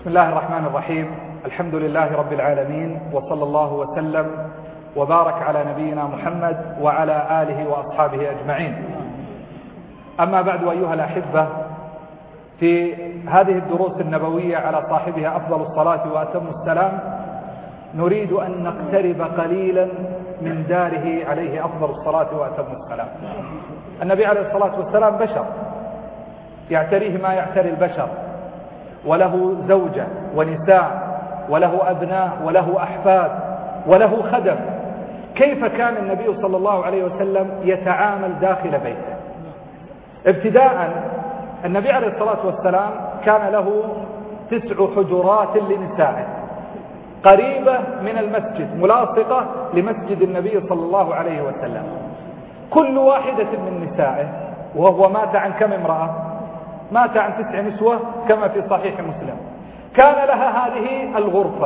بسم الله الرحمن الرحيم. الحمد لله رب العالمين، وصلى الله وسلم وبارك على نبينا محمد وعلى آله وأصحابه أجمعين. أما بعد، أيها الأحبة، في هذه الدروس النبوية على صاحبها أفضل الصلاة وأتم السلام نريد أن نقترب قليلا من داره عليه أفضل الصلاة وأتم السلام. النبي عليه الصلاة والسلام بشر يعتريه ما يعتري البشر، وله زوجة ونساء وله أبناء وله أحفاد وله خدم. كيف كان النبي صلى الله عليه وسلم يتعامل داخل بيته؟ ابتداء النبي عليه الصلاة والسلام كان له 9 حجرات لنسائه قريبة من المسجد، ملاصقة لمسجد النبي صلى الله عليه وسلم. كل واحدة من نسائه، وهو مات عن كم امرأة؟ مات عن 9 نسوة كما في صحيح مسلم. كان لها هذه الغرفة.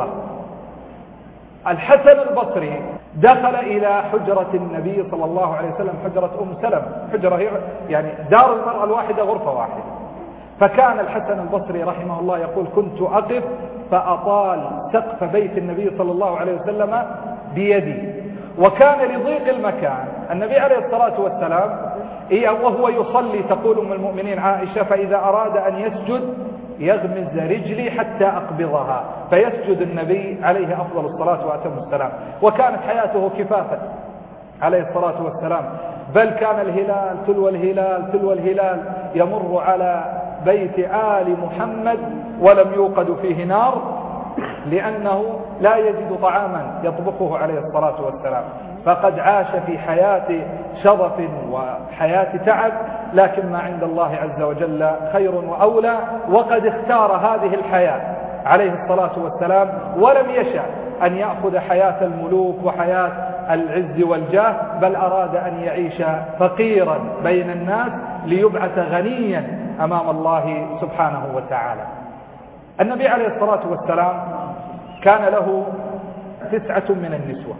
الحسن البصري دخل إلى حجرة النبي صلى الله عليه وسلم، حجرة أم سلمة، حجرة هي يعني دار المرأة الواحدة غرفة واحدة. فكان الحسن البصري رحمه الله يقول: كنت أقف فأطال سقف بيت النبي صلى الله عليه وسلم بيدي. وكان لضيق المكان النبي عليه الصلاة والسلام وهو يصلي، تقول أم المؤمنين عائشة: فإذا أراد أن يسجد يغمز رجلي حتى أقبضها، فيسجد النبي عليه أفضل الصلاة وأتم السلام. وكانت حياته كفافة عليه الصلاة والسلام، بل كان الهلال تلو الهلال تلو الهلال يمر على بيت آل محمد ولم يوقد فيه نار، لأنه لا يجد طعاما يطبخه عليه الصلاة والسلام. فقد عاش في حياة شرف وحياة تعب، لكن ما عند الله عز وجل خير وأولى، وقد اختار هذه الحياة عليه الصلاة والسلام، ولم يشأ أن يأخذ حياة الملوك وحياة العز والجاه، بل أراد أن يعيش فقيرا بين الناس ليبعث غنيا أمام الله سبحانه وتعالى. النبي عليه الصلاة والسلام كان له 9 من النسوة،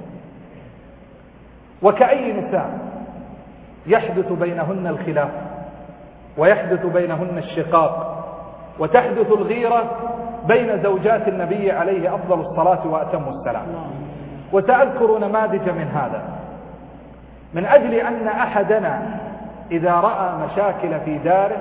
وكأي نساء يحدث بينهن الخلاف ويحدث بينهن الشقاق وتحدث الغيرة بين زوجات النبي عليه أفضل الصلاة وأتم السلام. وسأذكر نماذج من هذا من أجل أن أحدنا إذا رأى مشاكل في داره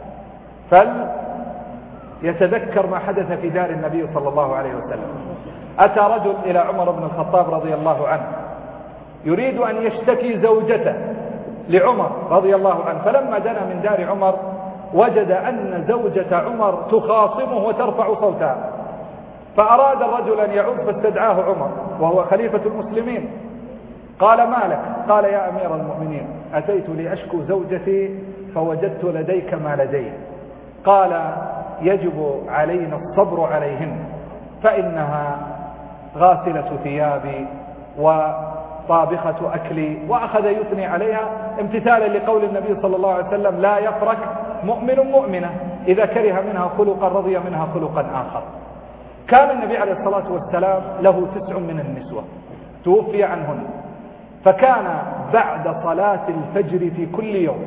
فليتذكر ما حدث في دار النبي صلى الله عليه وسلم. أتى رجل إلى عمر بن الخطاب رضي الله عنه يريد أن يشتكي زوجته لعمر رضي الله عنه، فلما دنا من دار عمر وجد أن زوجة عمر تخاصمه وترفع صوتها، فأراد الرجل أن يعود فاستدعاه عمر وهو خليفة المسلمين. قال: ما لك؟ قال: يا أمير المؤمنين، أتيت لأشكو زوجتي فوجدت لديك ما لدي. قال: يجب علينا الصبر عليهن، فإنها غاسلة ثيابي وطابخة أكلي. وأخذ يثني عليها امتثالا لقول النبي صلى الله عليه وسلم: لا يفرك مؤمن مؤمنة، إذا كره منها خلقا رضي منها خلقا آخر. كان النبي عليه الصلاة والسلام له 9 من النسوة توفي عنهن، فكان بعد صلاة الفجر في كل يوم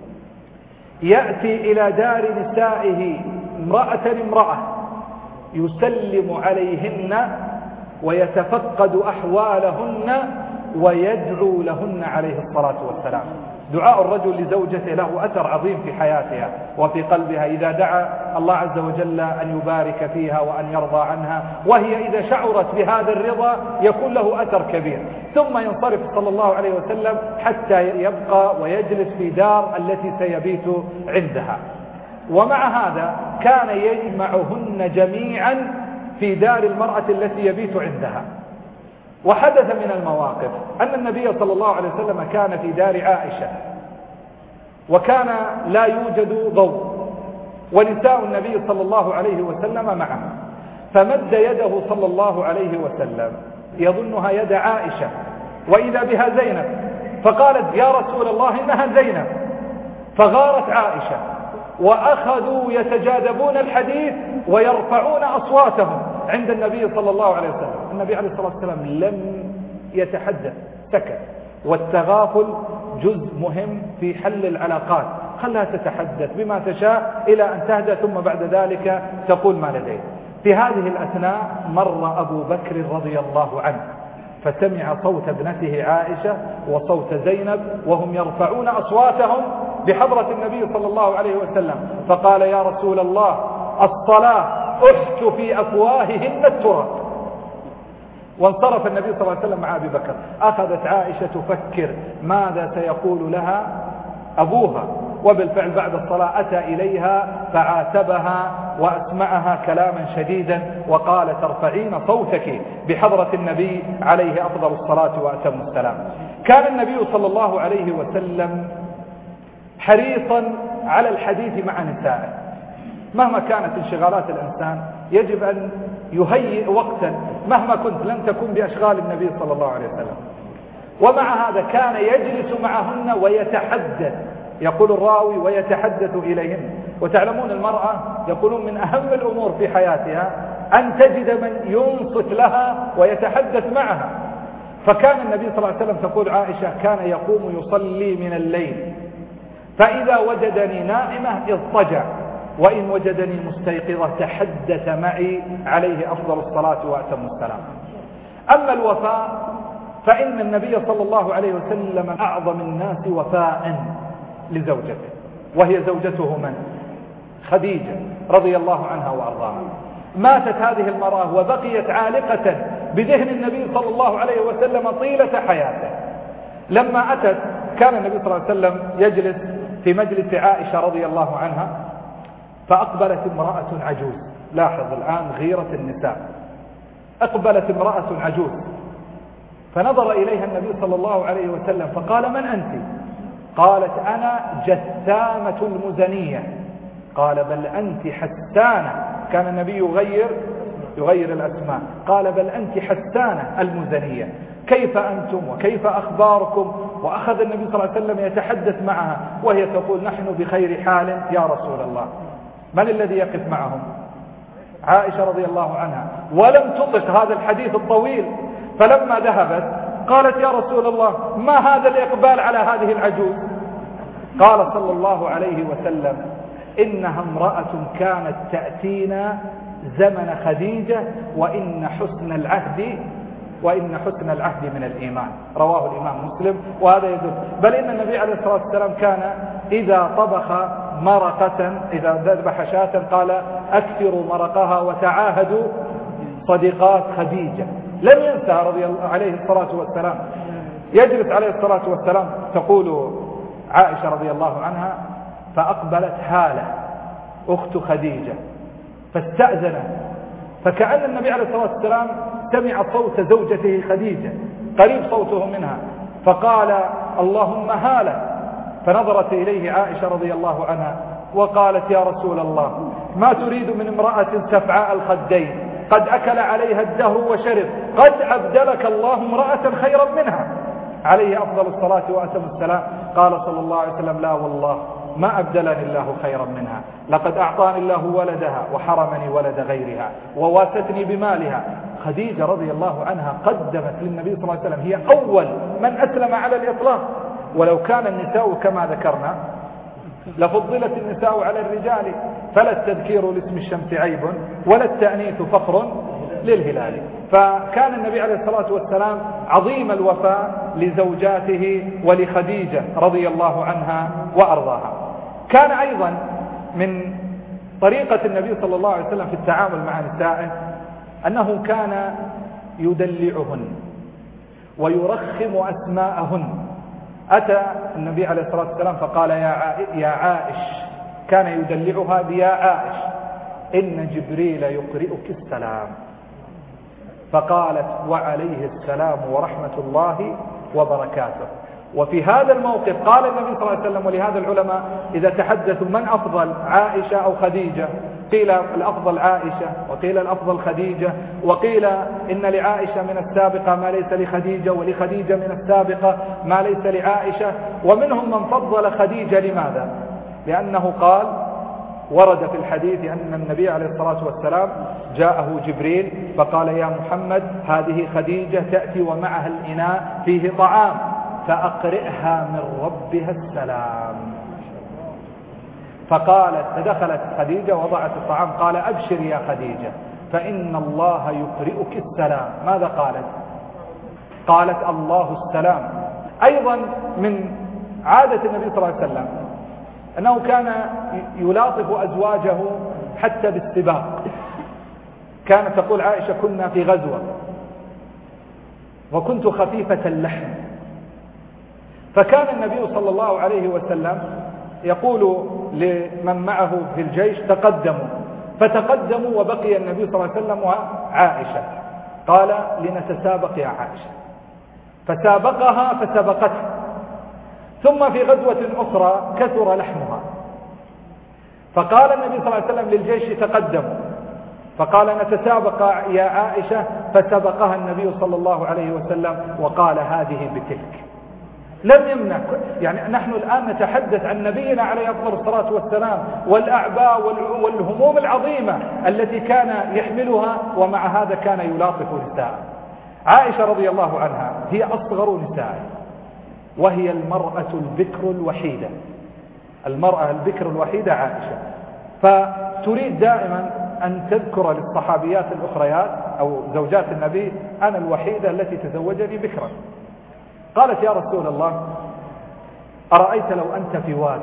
يأتي إلى دار نسائه امرأة يسلم عليهن ويتفقد أحوالهن ويدعو لهن عليه الصلاة والسلام. دعاء الرجل لزوجته له أثر عظيم في حياتها وفي قلبها، إذا دعا الله عز وجل أن يبارك فيها وأن يرضى عنها، وهي إذا شعرت بهذا الرضا يكون له أثر كبير. ثم ينصرف صلى الله عليه وسلم حتى يبقى ويجلس في دار التي سيبيت عندها. ومع هذا كان يجمعهن جميعا في دار المرأة التي يبيت عندها. وحدث من المواقف أن النبي صلى الله عليه وسلم كان في دار عائشة، وكان لا يوجد ضوء، ونساء النبي صلى الله عليه وسلم معه، فمد يده صلى الله عليه وسلم يظنها يد عائشة، وإذا بها زينب، فقالت: يا رسول الله إنها زينب. فغارت عائشة وأخذوا يتجاذبون الحديث ويرفعون أصواتهم عند النبي صلى الله عليه وسلم. النبي عليه الصلاة والسلام لم يتحدث، سكت. والتغافل جزء مهم في حل العلاقات، خلها تتحدث بما تشاء إلى أن تهدى، ثم بعد ذلك تقول ما لديه. في هذه الأثناء مر أبو بكر رضي الله عنه فسمع صوت ابنته عائشة وصوت زينب وهم يرفعون أصواتهم بحضرة النبي صلى الله عليه وسلم، فقال: يا رسول الله، الصلاة أحت في أفواههن التراب. وانصرف النبي صلى الله عليه وسلم مع أبي بكر. أخذت عائشة تفكر ماذا سيقول لها أبوها، وبالفعل بعد الصلاة أتى إليها فعاتبها وأسمعها كلاما شديدا وقال: ترفعين صوتك بحضرة النبي عليه أفضل الصلاة وأتم السلام. كان النبي صلى الله عليه وسلم حريصا على الحديث مع نسائه. مهما كانت انشغالات الإنسان يجب أن يهيئ وقتا، مهما كنت لن تكون بأشغال النبي صلى الله عليه وسلم. ومع هذا كان يجلس معهن ويتحدث، يقول الراوي: ويتحدث إليهن. وتعلمون المرأة يقولون من أهم الأمور في حياتها أن تجد من ينصت لها ويتحدث معها. فكان النبي صلى الله عليه وسلم، تقول عائشة، كان يقوم يصلي من الليل، فإذا وجدني نائمة اضطجع، وإن وجدني مستيقظة تحدث معي عليه أفضل الصلاة وأتم السلام. أما الوفاء فإن النبي صلى الله عليه وسلم أعظم الناس وفاء لزوجته، وهي زوجته من؟ خديجة رضي الله عنها وأرضاها. ماتت هذه المرأة وبقيت عالقة بذهن النبي صلى الله عليه وسلم طيلة حياته. لما أتت كان النبي صلى الله عليه وسلم يجلس في مجلس عائشة رضي الله عنها، فأقبلت امرأة عجوز. لاحظ الآن غيرة النساء. أقبلت امرأة عجوز فنظر إليها النبي صلى الله عليه وسلم فقال: من أنت؟ قالت: أنا جثامة المزنية. قال: بل أنت حسانة. كان النبي يغير الأسماء. قال: بل أنت حسانة المزنية، كيف أنتم وكيف أخباركم؟ وأخذ النبي صلى الله عليه وسلم يتحدث معها وهي تقول: نحن بخير حال يا رسول الله. من الذي يقف معهم؟ عائشة رضي الله عنها، ولم تطق هذا الحديث الطويل. فلما ذهبت قالت: يا رسول الله، ما هذا الإقبال على هذه العجوز؟ قال صلى الله عليه وسلم: إنها امرأة كانت تأتينا زمن خديجة وإن حسن العهد من الإيمان. رواه الإمام مسلم. وهذا يدل، بل إن النبي عليه الصلاة والسلام كان إذا طبخ مرقة، إذا ذبح شاة، قال: أكثروا مرقها وتعاهدوا صديقات خديجة. لم ينسى عليه الصلاة والسلام. يجلس عليه الصلاة والسلام، تقول عائشة رضي الله عنها: فأقبلت هالة أخت خديجة فاستأذنت، فكأن النبي عليه الصلاة والسلام سمع صوت زوجته خديجة قريب صوته منها، فقال: اللهم هالة. فنظرت إليه عائشة رضي الله عنها وقالت: يا رسول الله، ما تريد من امرأة سفعاء الخدين قد أكل عليها الدهر وشرب، قد أبدلك الله امرأة خيرا منها عليه أفضل الصلاة وأتم السلام. قال صلى الله عليه وسلم: لا والله ما أبدلني الله خيرا منها، لقد أعطاني الله ولدها وحرمني ولد غيرها وواتتني بمالها. خديجة رضي الله عنها قدمت للنبي صلى الله عليه وسلم، هي أول من أسلم على الإطلاق. ولو كان النساء كما ذكرنا لفضلت النساء على الرجال، فلا التذكير لاسم الشمس عيب ولا التأنيث فخر للهلال. فكان النبي عليه الصلاة والسلام عظيم الوفاء لزوجاته ولخديجة رضي الله عنها وأرضاها. كان أيضا من طريقة النبي صلى الله عليه وسلم في التعامل مع نسائه أنه كان يدلعهن ويرخم أسماءهن. أتى النبي عليه الصلاة والسلام فقال: يا عائش، كان يدلعها بيا عائش، إن جبريل يقرئك السلام. فقالت: وعليه السلام ورحمة الله وبركاته. وفي هذا الموقف قال النبي صلى الله عليه وسلم، ولهذا العلماء إذا تحدثوا من أفضل، عائشة أو خديجة، قيل الأفضل عائشة وقيل الأفضل خديجة، وقيل إن لعائشة من السابقة ما ليس لخديجة، ولخديجة من السابقة ما ليس لعائشة. ومنهم من فضل خديجة. لماذا؟ لأنه قال، ورد في الحديث أن النبي عليه الصلاة والسلام جاءه جبريل فقال: يا محمد، هذه خديجة تأتي ومعها الإناء فيه طعام، فأقرئها من ربها السلام. فقالت، فدخلت خديجة وضعت الطعام، قال: أبشر يا خديجة، فإن الله يقرئك السلام. ماذا قالت؟ قالت الله السلام. أيضا من عادة النبي صلى الله عليه وسلم أنه كان يلاطف أزواجه حتى بالسباق. كانت تقول عائشة: كنا في غزوة وكنت خفيفة اللحم، فكان النبي صلى الله عليه وسلم يقول لمن معه في الجيش: تقدموا، فتقدموا وبقي النبي صلى الله عليه وسلم وعائشة. قال: لنتسابق يا عائشة، فسابقها فسبقته. ثم في غزوة أخرى كثر لحمها، فقال النبي صلى الله عليه وسلم للجيش: تقدموا، فقال: نتسابق يا عائشة، فسبقها النبي صلى الله عليه وسلم وقال: هذه بتلك. لم يمنع. يعني نحن الآن نتحدث عن نبينا عليه أفضل الصلاة والسلام والأعباء والهموم العظيمة التي كان يحملها، ومع هذا كان يلاطف نساء. عائشة رضي الله عنها هي أصغر نسائه، وهي المرأة البكر الوحيدة. المرأة البكر الوحيدة عائشة، فتريد دائما أن تذكر للصحابيات الأخريات أو زوجات النبي: أنا الوحيدة التي تزوجني بكرا. قالت: يا رسول الله، أرأيت لو أنت في واد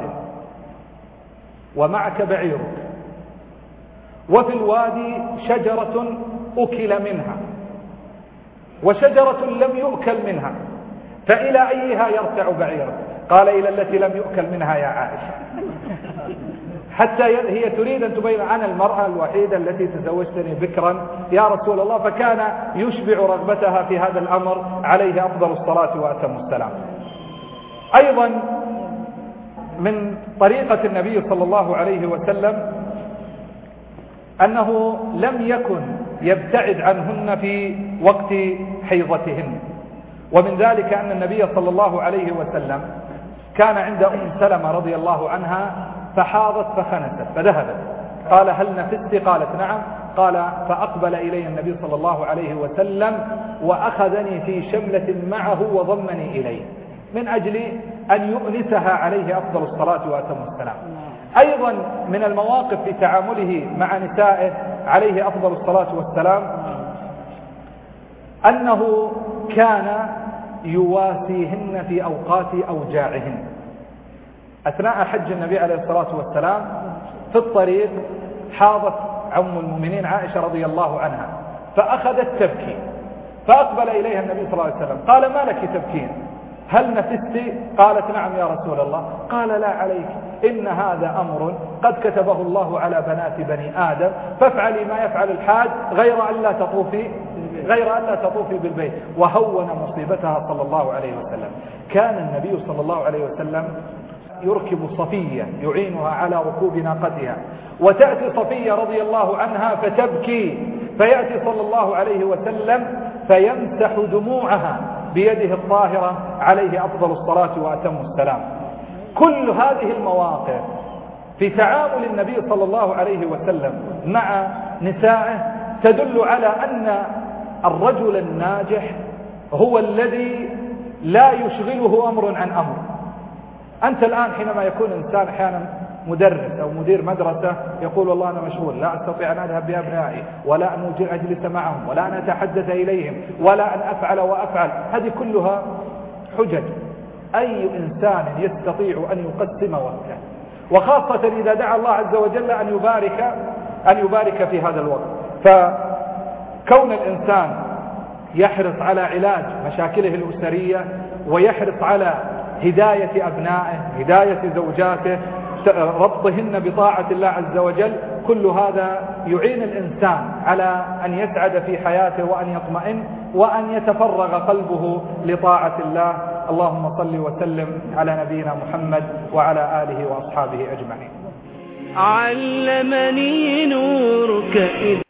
ومعك بعيرك، وفي الوادي شجرة أكل منها وشجرة لم يؤكل منها، فإلى أيها يرتع بعيرك؟ قال: إلى التي لم يؤكل منها يا عائشة. حتى هي تريد أن تبين: أنا المرأة الوحيدة التي تزوجتني بكرا يا رسول الله. فكان يشبع رغبتها في هذا الأمر عليه أفضل الصلاة وأتم السلام. أيضا من طريقة النبي صلى الله عليه وسلم أنه لم يكن يبتعد عنهن في وقت حيضتهن، ومن ذلك أن النبي صلى الله عليه وسلم كان عند أم سلمة رضي الله عنها فحاضت فخنست فذهبت. قال: هل نفست؟ قالت: نعم. قال: فأقبل إلي النبي صلى الله عليه وسلم وأخذني في شملة معه وضمني إليه، من أجل أن يؤنسها عليه أفضل الصلاة وأتم السلام. أيضا من المواقف في تعامله مع نسائه عليه أفضل الصلاة والسلام أنه كان يواسيهن في أوقات أوجاعهن. أثناء حج النبي عليه الصلاة والسلام في الطريق حاضت أم المؤمنين عائشة رضي الله عنها، فأخذت تبكي، فأقبل إليها النبي صلى الله عليه وسلم. قال: ما لك تبكين؟ هل نفست؟ قالت: نعم يا رسول الله. قال: لا عليك، إن هذا أمر قد كتبه الله على بنات بني آدم، فافعلي ما يفعل الحاج غير أن لا تطوفي بالبيت. وهون مصيبتها صلى الله عليه وسلم. كان النبي صلى الله عليه وسلم يركب صفية يعينها على ركوب ناقتها، وتأتي صفية رضي الله عنها فتبكي، فيأتي صلى الله عليه وسلم فيمسح دموعها بيده الطاهرة عليه أفضل الصلاة وأتم السلام. كل هذه المواقف في تعامل النبي صلى الله عليه وسلم مع نسائه تدل على أن الرجل الناجح هو الذي لا يشغله أمر عن أمر. أنت الآن حينما يكون إنسان أحيانا مدرس أو مدير مدرسة يقول: والله أنا مشغول، لا أستطيع أن أذهب بأبنائي، ولا أن أجلس معهم، ولا أن أتحدث إليهم، ولا أن أفعل وأفعل. هذه كلها حجج. أي إنسان يستطيع أن يقسم وقته، وخاصة إذا دعا الله عز وجل أن يبارك في هذا الوقت. فكون الإنسان يحرص على علاج مشاكله الأسرية، ويحرص على هداية أبنائه، هداية زوجاته، ربطهن بطاعة الله عز وجل، كل هذا يعين الإنسان على أن يسعد في حياته وأن يطمئن وأن يتفرغ قلبه لطاعة الله. اللهم صل وسلم على نبينا محمد وعلى آله وأصحابه أجمعين. علمني نورك